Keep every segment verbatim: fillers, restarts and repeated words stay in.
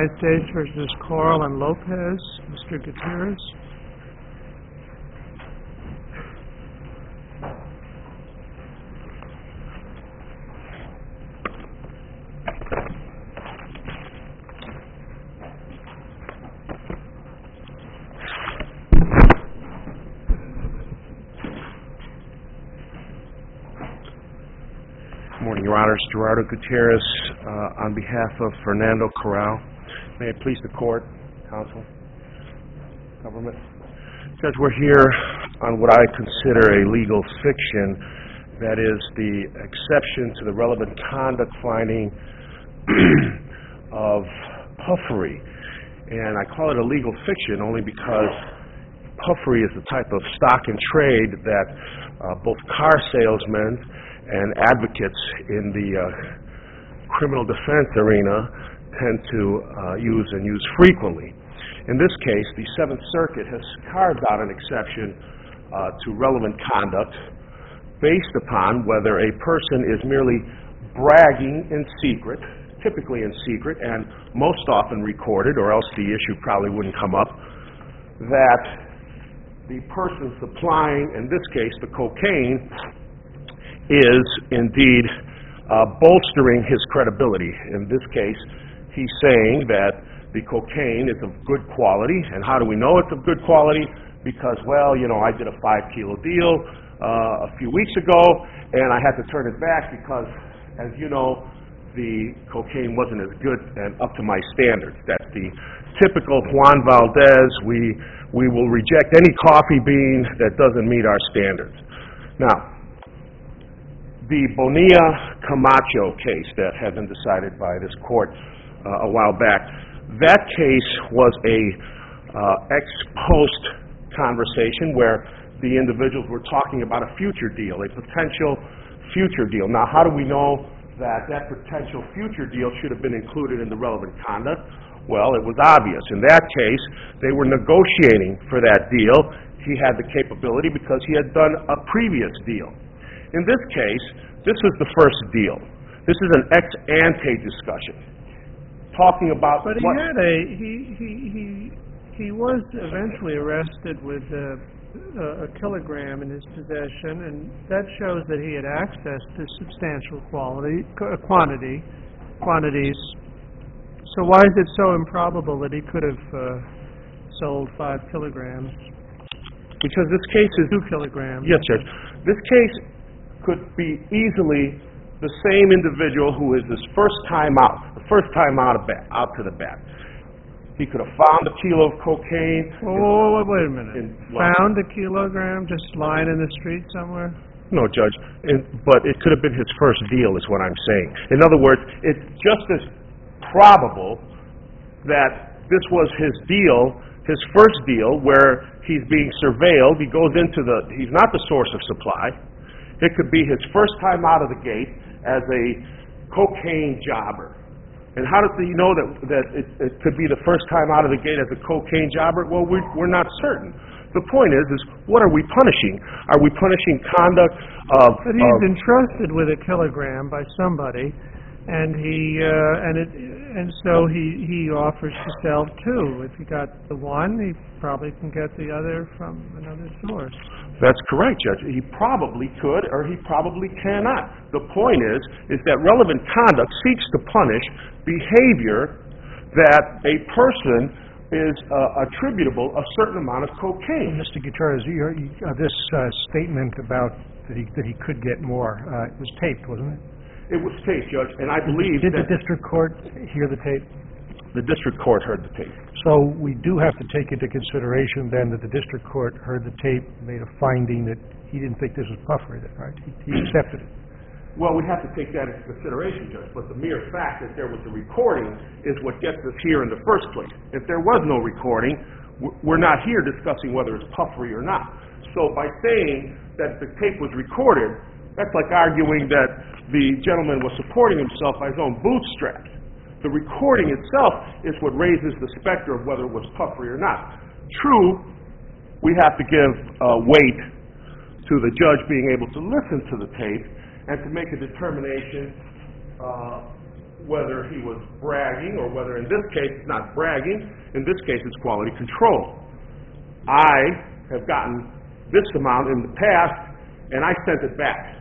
United States versus Coral and Lopez. Mister Gutierrez. Good morning, Your Honors. Gerardo Gutierrez uh, on behalf of Fernando Corral. May it please the Court, Counsel, Government. Judge, we're here on what I consider a legal fiction, that is the exception to the relevant conduct finding of puffery. And I call it a legal fiction only because puffery is the type of stock and trade that uh, both car salesmen and advocates in the uh, criminal defense arena tend to uh, use and use frequently. In this case, the Seventh Circuit has carved out an exception uh, to relevant conduct based upon whether a person is merely bragging in secret, typically in secret, and most often recorded, or else the issue probably wouldn't come up, that the person supplying, in this case, the cocaine, is indeed uh, bolstering his credibility. In this case, he's saying that the cocaine is of good quality. And how do we know it's of good quality? Because, well, you know, I did a five kilo deal uh, a few weeks ago, and I had to turn it back because, as you know, the cocaine wasn't as good and up to my standards. That's the typical Juan Valdez. We, we will reject any coffee bean that doesn't meet our standards. Now, the Bonilla Camacho case that had been decided by this court uh, a while back, that case was a uh, ex post conversation where the individuals were talking about a future deal, a potential future deal. Now, how do we know that that potential future deal should have been included in the relevant conduct? Well, it was obvious. In that case, they were negotiating for that deal. He had the capability because he had done a previous deal. In this case, this was the first deal. This is an ex ante discussion, talking about. But he what had a he he he he was eventually arrested with a, a kilogram in his possession, and that shows that he had access to substantial quality quantity quantities. So why is it so improbable that he could have uh, sold five kilograms? Because this case is two kilograms. Yes, Judge. This case could be easily the same individual who is his first time out, the first time out of bat, out to the bat. He could have found a kilo of cocaine. Oh, wait a minute. In, found a kilogram just lying in the street somewhere? No, Judge. In, but it could have been his first deal, is what I'm saying. In other words, it's just as probable that this was his deal, his first deal, where he's being surveilled. He goes into the, he's not the source of supply. It could be his first time out of the gate as a cocaine jobber. And how does he know that, that it, it could be the first time out of the gate as a cocaine jobber? Well, we, we're not certain. The point is, is what are we punishing? Are we punishing conduct of... But he's of, entrusted with a kilogram by somebody, and he uh, and it and so he he offers to sell two. If he got the one, he probably can get the other from another source. That's correct, Judge. He probably could, or he probably cannot. The point is, is that relevant conduct seeks to punish behavior that a person is uh, attributable a certain amount of cocaine. Mister Gutierrez, you, you, uh, this uh, statement about that he that he could get more uh, it was taped, wasn't it? It was taped, Judge, and I believe did that the district court hear the tape? The district court heard the tape. So we do have to take into consideration then that the district court heard the tape, made a finding that he didn't think this was puffery, right? He, he accepted it. Well, we have to take that into consideration, Judge, but the mere fact that there was a recording is what gets us here in the first place. If there was no recording, we're not here discussing whether it's puffery or not. So by saying that the tape was recorded, that's like arguing that the gentleman was supporting himself by his own bootstraps. The recording itself is what raises the specter of whether it was puffery or not. True, we have to give uh, weight to the judge being able to listen to the tape and to make a determination uh, whether he was bragging or whether in this case it's not bragging, in this case it's quality control. I have gotten this amount in the past and I sent it back.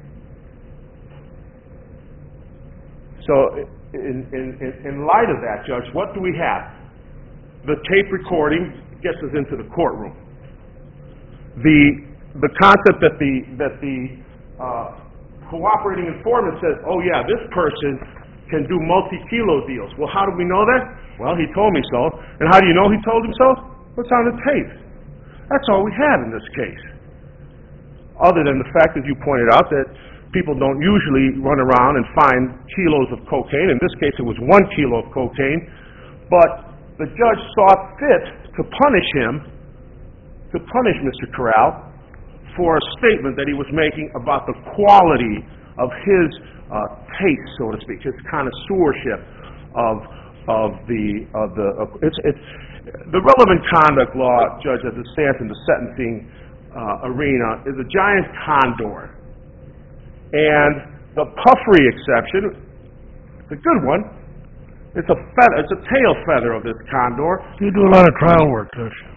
So in, in, in light of that, Judge, what do we have? The tape recording gets us into the courtroom. The, the concept that the, that the uh, cooperating informant says, oh yeah, this person can do multi-kilo deals. Well, how do we know that? Well, he told me so. And how do you know he told him so? What's on the tape? That's all we have in this case. Other than the fact, as you pointed out, that people don't usually run around and find kilos of cocaine. In this case, it was one kilo of cocaine. But the judge saw fit to punish him, to punish Mister Corral, for a statement that he was making about the quality of his uh, taste, so to speak, his connoisseurship of of the of the. Of, it's it's the relevant conduct law, Judge, as it stands in the sentencing uh, arena, is a giant condor, and the puffery exception, it's a good one. It's a feather, it's a tail feather of this condor. You do a lot of trial work, don't you?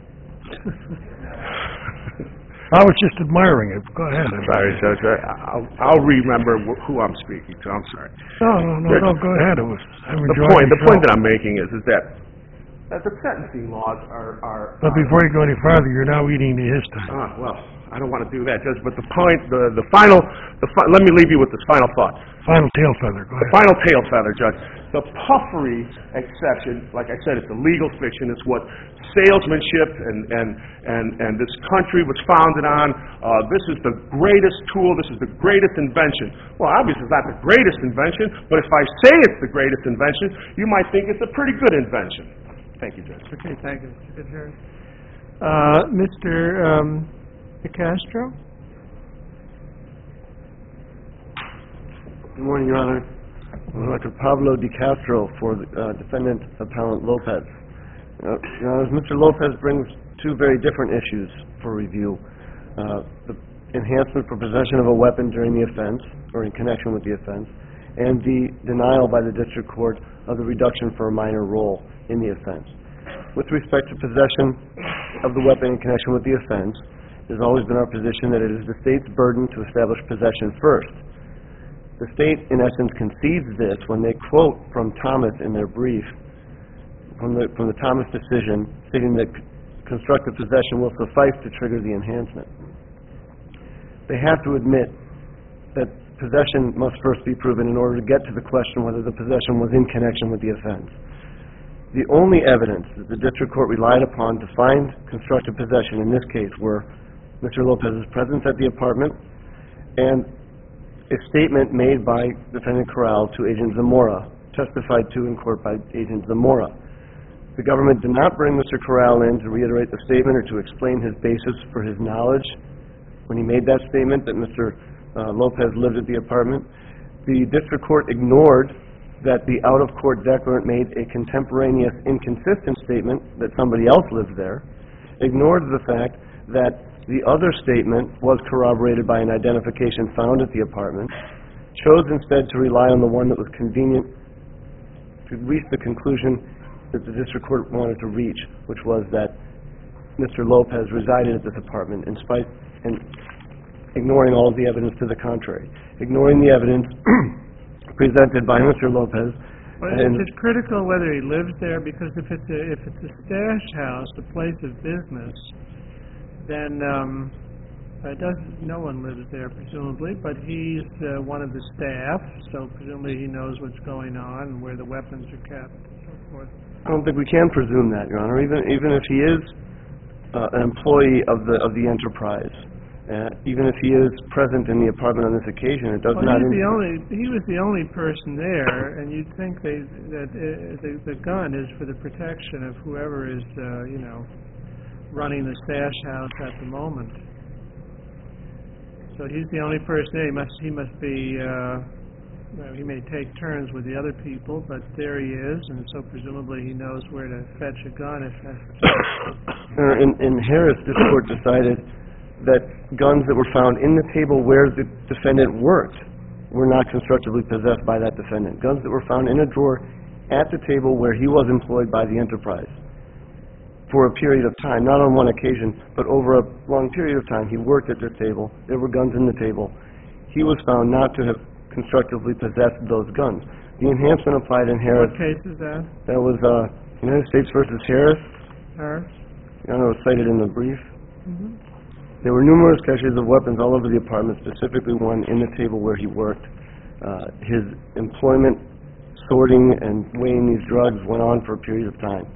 I was just admiring it. Go ahead. I'm sorry, Judge. I'll, I'll remember wh- who I'm speaking to. I'm sorry. No, no, no, no. Go ahead. It was. I'm the enjoying point. The yourself. point that I'm making is, is that that the sentencing laws are are. But are, before you go any farther, you're now eating the his time. Ah, well, I don't want to do that, Judge. But the point, the the final, the fi- let me leave you with this final thought. Final tail feather. Go The ahead. final tail feather, Judge. The puffery exception, like I said, it's a legal fiction. It's what salesmanship and and and and this country was founded on. Uh, this is the greatest tool. This is the greatest invention. Well, obviously it's not the greatest invention, but if I say it's the greatest invention, you might think it's a pretty good invention. Thank you, Judge. Okay, thank you, Mister Fitzgerald. Uh, Mister Um, DeCastro? Good morning, Your Honor. I'm Doctor Pablo DeCastro for the uh, defendant appellant Lopez. Uh, Your Honor, Mister Lopez brings two very different issues for review. Uh, the enhancement for possession of a weapon during the offense, or in connection with the offense, and the denial by the district court of the reduction for a minor role in the offense. With respect to possession of the weapon in connection with the offense, it has always been our position that it is the state's burden to establish possession first. The state, in essence, concedes this when they quote from Thomas in their brief, from the, from the Thomas decision, stating that constructive possession will suffice to trigger the enhancement. They have to admit that possession must first be proven in order to get to the question whether the possession was in connection with the offense. The only evidence that the district court relied upon to find constructive possession in this case were Mister Lopez's presence at the apartment and a statement made by Defendant Corral to Agent Zamora, testified to in court by Agent Zamora. The government did not bring Mister Corral in to reiterate the statement or to explain his basis for his knowledge when he made that statement that Mister Uh, Lopez lived at the apartment. The district court ignored that the out-of-court declarant made a contemporaneous inconsistent statement that somebody else lived there, ignored the fact that the other statement was corroborated by an identification found at the apartment, chose instead to rely on the one that was convenient to reach the conclusion that the district court wanted to reach, which was that Mister Lopez resided at this apartment in spite and ignoring all of the evidence to the contrary, ignoring the evidence presented by Mister Lopez. Well, and it's critical whether he lives there, because if it's a, if it's a stash house, a place of business, then um, it doesn't, no one lives there presumably, but he's uh, one of the staff, so presumably he knows what's going on and where the weapons are kept and so forth. I don't think we can presume that, Your Honor, even even if he is uh, an employee of the of the enterprise. Uh, even if he is present in the apartment on this occasion, it does well, not... He's Ind- the only, he was the only person there, and you'd think they, that uh, the, the gun is for the protection of whoever is, uh, you know, running the stash house at the moment. So he's the only person there. He must, he must be, uh, well, he may take turns with the other people, but there he is, and so presumably he knows where to fetch a gun if necessary. in, in Harris, this court decided that guns that were found in the table where the defendant worked were not constructively possessed by that defendant. Guns that were found in a drawer at the table where he was employed by the enterprise for a period of time, not on one occasion, but over a long period of time. He worked at their table. There were guns in the table. He was found not to have constructively possessed those guns. The enhancement applied in Harris. What case is that? That was uh, United States versus Harris. Harris? I know it was cited in the brief. Mm-hmm. There were numerous caches of weapons all over the apartment, specifically one in the table where he worked. Uh, his employment, sorting, and weighing these drugs went on for a period of time.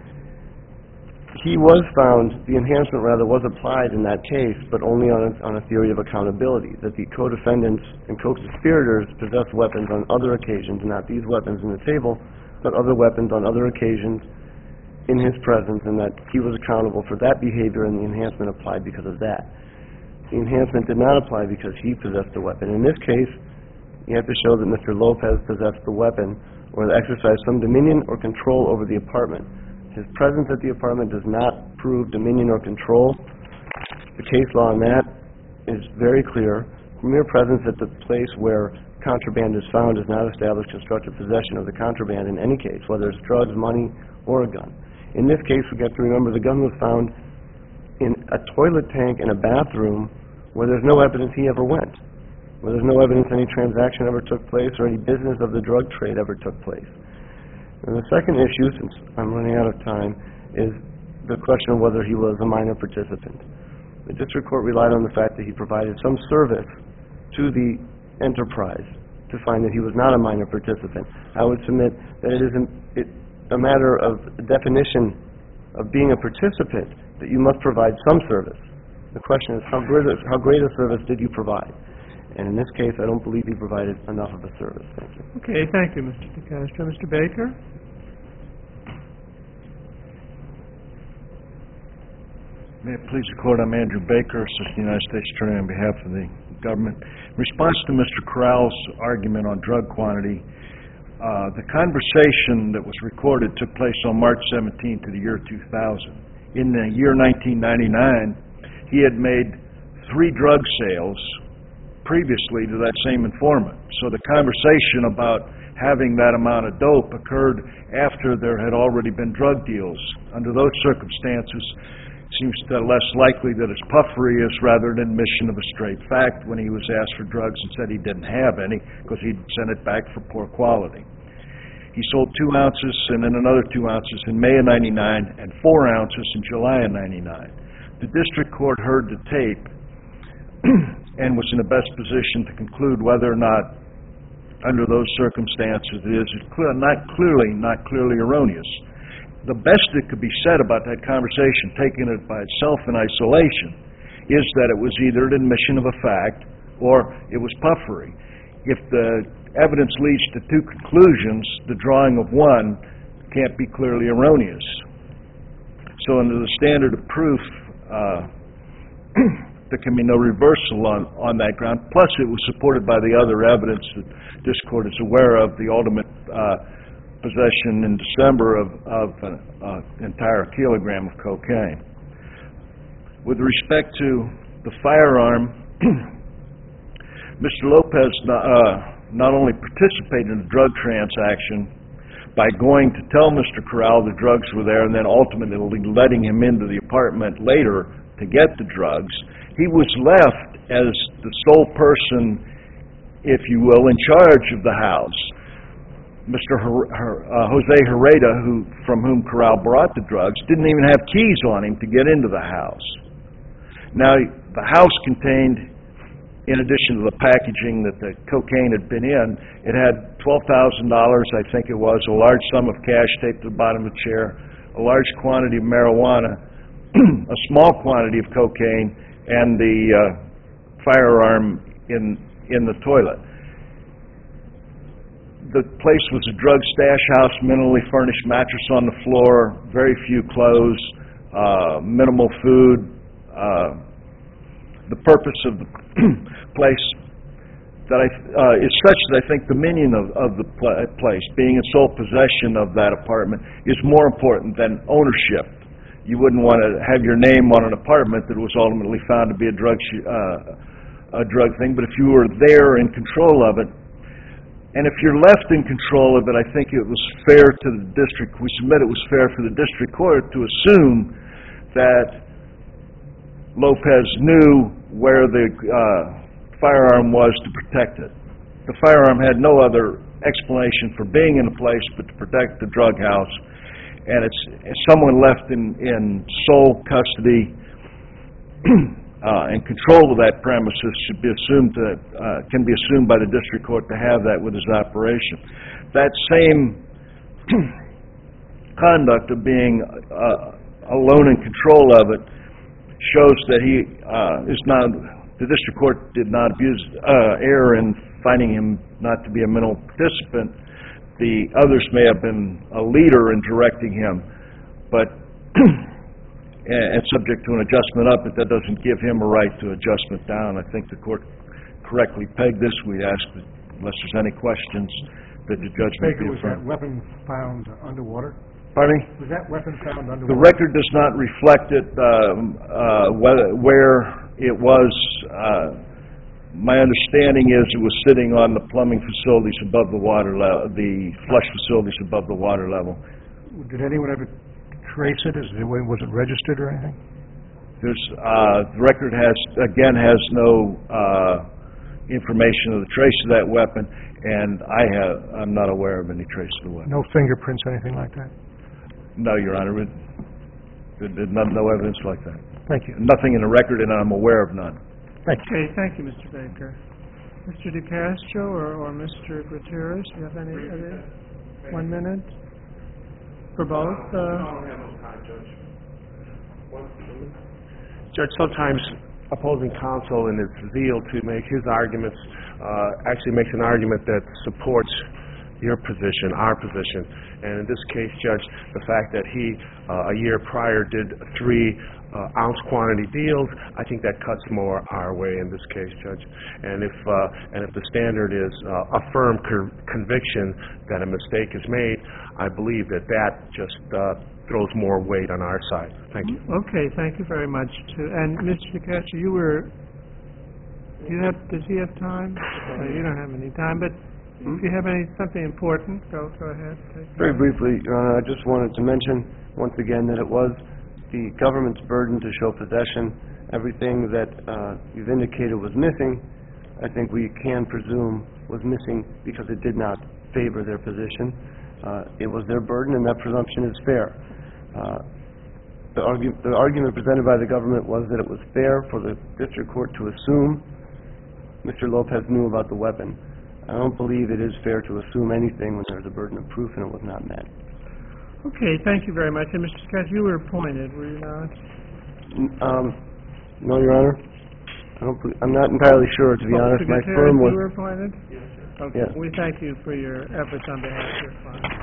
He was found, the enhancement rather, was applied in that case, but only on a, on a theory of accountability, that the co-defendants and co-conspirators possessed weapons on other occasions, not these weapons in the table, but other weapons on other occasions in his presence, and that he was accountable for that behavior, and the enhancement applied because of that. The enhancement did not apply because he possessed the weapon. In this case, you have to show that Mister Lopez possessed the weapon or exercised some dominion or control over the apartment. His presence at the apartment does not prove dominion or control. The case law on that is very clear. Mere presence at the place where contraband is found does not establish constructive possession of the contraband in any case, whether it's drugs, money, or a gun. In this case, we have to remember the gun was found in a toilet tank in a bathroom where there's no evidence he ever went, where there's no evidence any transaction ever took place or any business of the drug trade ever took place. And the second issue, since I'm running out of time, is the question of whether he was a minor participant. The district court relied on the fact that he provided some service to the enterprise to find that he was not a minor participant. I would submit that it is an, it, a matter of definition of being a participant that you must provide some service. The question is, how great a, how great a service did you provide? And in this case, I don't believe he provided enough of a service. Thank you. Okay, thank you, Mister DeCastro. Mister Baker? May it please the Court, I'm Andrew Baker, Assistant United States Attorney on behalf of the government. In response to Mister Corral's argument on drug quantity, uh, the conversation that was recorded took place on March seventeenth of the year two thousand. In the year nineteen ninety-nine, he had made three drug sales previously to that same informant. So the conversation about having that amount of dope occurred after there had already been drug deals. Under those circumstances, it seems less likely that it's puffery is rather an admission of a straight fact when he was asked for drugs and said he didn't have any because he'd sent it back for poor quality. He sold two ounces and then another two ounces in May of ninety-nine and four ounces in July of ninety-nine. The district court heard the tape and was in the best position to conclude whether or not, under those circumstances, it is clear, not clearly, not clearly erroneous. The best that could be said about that conversation, taking it by itself in isolation, is that it was either an admission of a fact or it was puffery. If the evidence leads to two conclusions, the drawing of one can't be clearly erroneous. So under the standard of proof, uh, there can be no reversal on, on that ground. Plus, it was supported by the other evidence that this Court is aware of, the ultimate uh, possession in December of, of an uh, entire kilogram of cocaine. With respect to the firearm, Mister Lopez uh, not only participated in the drug transaction by going to tell Mister Corral the drugs were there and then ultimately letting him into the apartment later to get the drugs, he was left as the sole person, if you will, in charge of the house. Mister Her- Her- uh, Jose Herrera, who, from whom Corral brought the drugs, didn't even have keys on him to get into the house. Now, the house contained, in addition to the packaging that the cocaine had been in, it had twelve thousand dollars, I think it was, a large sum of cash taped to the bottom of the chair, a large quantity of marijuana, a small quantity of cocaine, and the uh, firearm in in the toilet. The place was a drug stash house, minimally furnished mattress on the floor, very few clothes, uh, minimal food. Uh, the purpose of the place that I, uh, is such that I think the meaning of, of the pl- place, being in sole possession of that apartment, is more important than ownership. You wouldn't want to have your name on an apartment that was ultimately found to be a drug sh- uh, a drug thing, but if you were there in control of it, and if you're left in control of it, I think it was fair to the district, we submit it was fair for the district court to assume that Lopez knew where the uh, firearm was to protect it. The firearm had no other explanation for being in a place but to protect the drug house, and it's, it's someone left in, in sole custody uh, and control of that premises should be assumed to, uh, can be assumed by the district court to have that with his operation. That same conduct of being uh, alone in control of it shows that he uh, is not, the district court did not abuse, uh, err in finding him not to be a mental participant. The others may have been a leader in directing him, but and subject to an adjustment up, but that doesn't give him a right to adjustment down. I think the court correctly pegged this. We ask that, unless there's any questions, that the judgment Baker, be was that affirmed. weapon found underwater? Pardon me? Was that weapon found underwater? The record does not reflect it, um, uh, whether, where it was. Uh, my understanding is it was sitting on the plumbing facilities above the water level, the flush facilities above the water level. Did anyone ever trace it? Is it, was it registered or anything? There's, uh, the record has, again, has no, uh, information of the trace of that weapon, and I have, I'm not aware of any trace of the weapon. No fingerprints, anything like that? No, Your Honor, it, there's no, no evidence like that. Thank you. Nothing in the record, and I'm aware of none. Thank you. Okay, thank you, Mister Baker. Mister DeCastro or, or Mister Gutierrez, do you have any, other, one minute? For both? Uh, Judge, sometimes opposing counsel in its zeal to make his arguments uh, actually makes an argument that supports your position, our position. And in this case, Judge, the fact that he, uh, a year prior, did three uh, ounce quantity deals, I think that cuts more our way in this case, Judge. And if uh, and if the standard is uh, a firm co- conviction that a mistake is made, I believe that that just uh, throws more weight on our side. Thank you. okay, thank you very much. Too. And Mister DeCastro, you were, do you have, does he have time? Uh, you don't have any time, but if you have any, something important, go, go ahead. Take Very briefly, Your Honor, I just wanted to mention once again that it was the government's burden to show possession. Everything that uh, you've indicated was missing, I think we can presume was missing because it did not favor their position. Uh, it was their burden, and that presumption is fair. Uh, the, argu- the argument presented by the government was that it was fair for the district court to assume Mister Lopez knew about the weapon. I don't believe it is fair to assume anything when there's a burden of proof and it was not met. Okay, thank you very much. And Mister Scott, you were appointed, were you not? N- Um, no, Your Honor. I don't, bel- I'm not entirely sure, to be honest. Mister My Gutierrez, firm was... you were appointed? Yes, sir. Okay, Yes. we thank you for your efforts on behalf of your client.